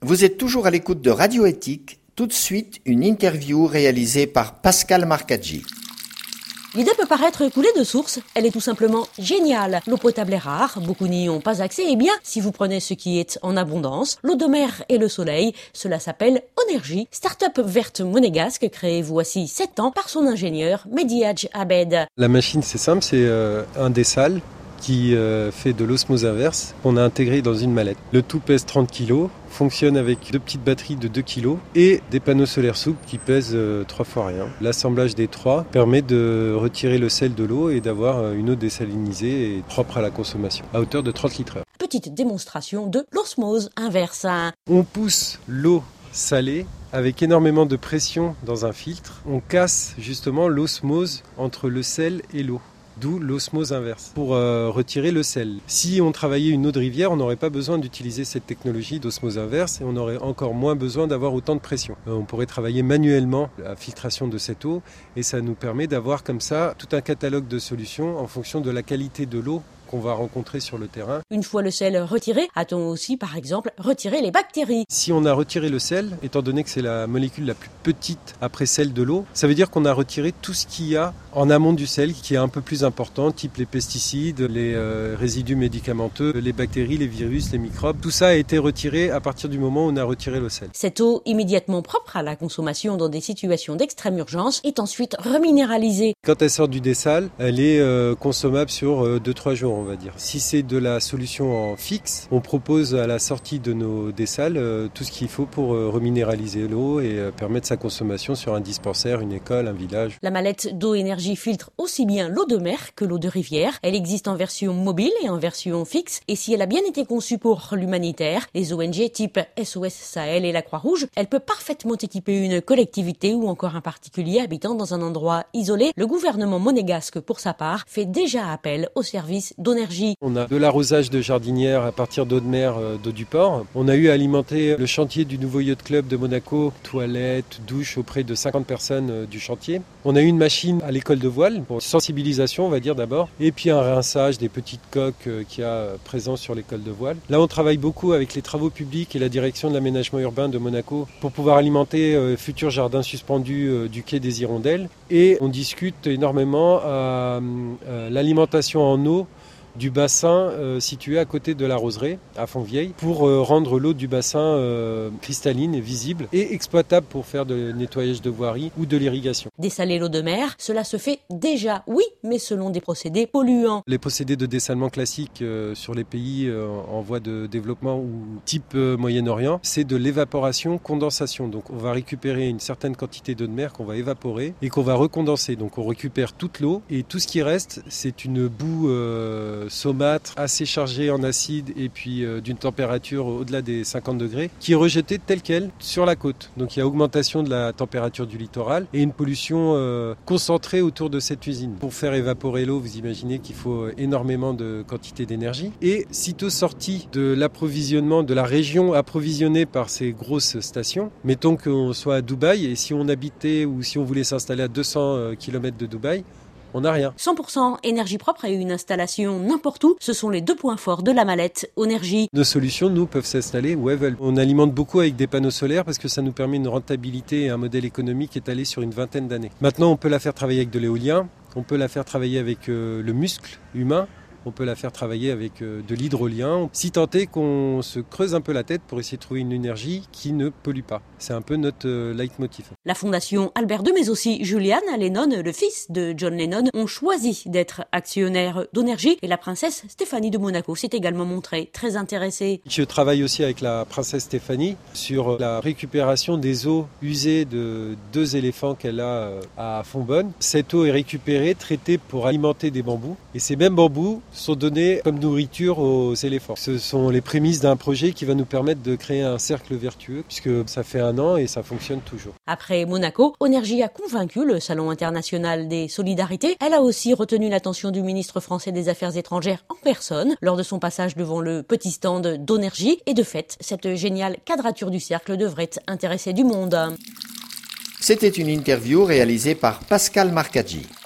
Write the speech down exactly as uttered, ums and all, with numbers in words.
Vous êtes toujours à l'écoute de Radio Éthique. Tout de suite, une interview réalisée par Pascal Marcaggi. L'idée peut paraître coulée de source, elle est tout simplement géniale. L'eau potable est rare, beaucoup n'y ont pas accès, et bien, si vous prenez ce qui est en abondance, l'eau de mer et le soleil, cela s'appelle Onergie, start-up verte monégasque créée voici sept ans par son ingénieur Mehdi Hadj Abed. La machine, c'est simple, c'est euh, un dessal qui euh, fait de l'osmose inverse qu'on a intégré dans une mallette. Le tout pèse trente kilos, fonctionne avec deux petites batteries de deux kilos et des panneaux solaires souples qui pèsent euh, trois fois rien. L'assemblage des trois permet de retirer le sel de l'eau et d'avoir une eau désalinisée et propre à la consommation, à hauteur de trente litres heure. Petite démonstration de l'osmose inverse. On pousse l'eau salée avec énormément de pression dans un filtre. On casse justement l'osmose entre le sel et l'eau. D'où l'osmose inverse, pour euh, retirer le sel. Si on travaillait une eau de rivière, on n'aurait pas besoin d'utiliser cette technologie d'osmose inverse et on aurait encore moins besoin d'avoir autant de pression. Euh, on pourrait travailler manuellement la filtration de cette eau et ça nous permet d'avoir comme ça tout un catalogue de solutions en fonction de la qualité de l'eau qu'on va rencontrer sur le terrain. Une fois le sel retiré, a-t-on aussi par exemple retiré les bactéries? Si on a retiré le sel, étant donné que c'est la molécule la plus petite après celle de l'eau, ça veut dire qu'on a retiré tout ce qu'il y a en amont du sel qui est un peu plus important, type les pesticides, les euh, résidus médicamenteux, les bactéries, les virus, les microbes. Tout ça a été retiré à partir du moment où on a retiré le sel. Cette eau immédiatement propre à la consommation dans des situations d'extrême urgence est ensuite reminéralisée. Quand elle sort du dessal, elle est euh, consommable sur euh, deux trois jours. On va dire. Si c'est de la solution en fixe, on propose à la sortie de nos dessals euh, tout ce qu'il faut pour euh, reminéraliser l'eau et euh, permettre sa consommation sur un dispensaire, une école, un village. La mallette d'eau énergie filtre aussi bien l'eau de mer que l'eau de rivière. Elle existe en version mobile et en version fixe. Et si elle a bien été conçue pour l'humanitaire, les O N G type S O S Sahel et la Croix-Rouge, elle peut parfaitement équiper une collectivité ou encore un particulier habitant dans un endroit isolé. Le gouvernement monégasque, pour sa part, fait déjà appel au service d'eau énergie. On a de l'arrosage de jardinières à partir d'eau de mer, euh, d'eau du port. On a eu à alimenter le chantier du nouveau yacht club de Monaco, toilettes, douches auprès de cinquante personnes euh, du chantier. On a eu une machine à l'école de voile pour sensibilisation, on va dire d'abord, et puis un rinçage des petites coques euh, qu'il y a présent sur l'école de voile. Là, on travaille beaucoup avec les travaux publics et la direction de l'aménagement urbain de Monaco pour pouvoir alimenter euh, futurs jardins suspendus euh, du quai des Hirondelles. Et on discute énormément euh, euh, l'alimentation en eau du bassin euh, situé à côté de la roseraie à Fontvieille pour euh, rendre l'eau du bassin euh, cristalline et visible et exploitable pour faire de nettoyage de voirie ou de l'irrigation. Dessaler l'eau de mer, cela se fait déjà, oui, mais selon des procédés polluants. Les procédés de dessalement classiques euh, sur les pays euh, en voie de développement ou type euh, Moyen-Orient, c'est de l'évaporation-condensation. Donc on va récupérer une certaine quantité d'eau de mer qu'on va évaporer et qu'on va recondenser. Donc on récupère toute l'eau et tout ce qui reste, c'est une boue euh, saumâtre, assez chargée en acide et puis euh, d'une température au-delà des cinquante degrés, qui est rejetée telle qu'elle sur la côte. Donc il y a augmentation de la température du littoral et une pollution euh, concentrée autour de cette usine. Pour faire évaporer l'eau, vous imaginez qu'il faut énormément de quantité d'énergie. Et sitôt sorti de l'approvisionnement de la région approvisionnée par ces grosses stations, mettons qu'on soit à Dubaï et si on habitait ou si on voulait s'installer à deux cents kilomètres de Dubaï, on n'a rien. cent pour cent énergie propre et une installation n'importe où, ce sont les deux points forts de la mallette Onergie. Nos solutions, nous, peuvent s'installer où elles veulent. On alimente beaucoup avec des panneaux solaires parce que ça nous permet une rentabilité et un modèle économique étalé sur une vingtaine d'années. Maintenant, on peut la faire travailler avec de l'éolien, on peut la faire travailler avec euh, le muscle humain, on peut la faire travailler avec euh, de l'hydrolien, si tant est qu'on se creuse un peu la tête pour essayer de trouver une énergie qui ne pollue pas. C'est un peu notre euh, leitmotiv. La fondation Albert deux, mais aussi Julian Lennon, le fils de John Lennon, ont choisi d'être actionnaires d'Onergie et la princesse Stéphanie de Monaco s'est également montrée très intéressée. Je travaille aussi avec la princesse Stéphanie sur la récupération des eaux usées de deux éléphants qu'elle a à Fontbonne. Cette eau est récupérée, traitée pour alimenter des bambous et ces mêmes bambous sont donnés comme nourriture aux éléphants. Ce sont les prémices d'un projet qui va nous permettre de créer un cercle vertueux puisque ça fait un an et ça fonctionne toujours. Après Monaco, Onergie a convaincu le Salon international des solidarités. Elle a aussi retenu l'attention du ministre français des Affaires étrangères en personne lors de son passage devant le petit stand d'Onergie. Et de fait, cette géniale quadrature du cercle devrait intéresser du monde. C'était une interview réalisée par Pascal Marcaggi.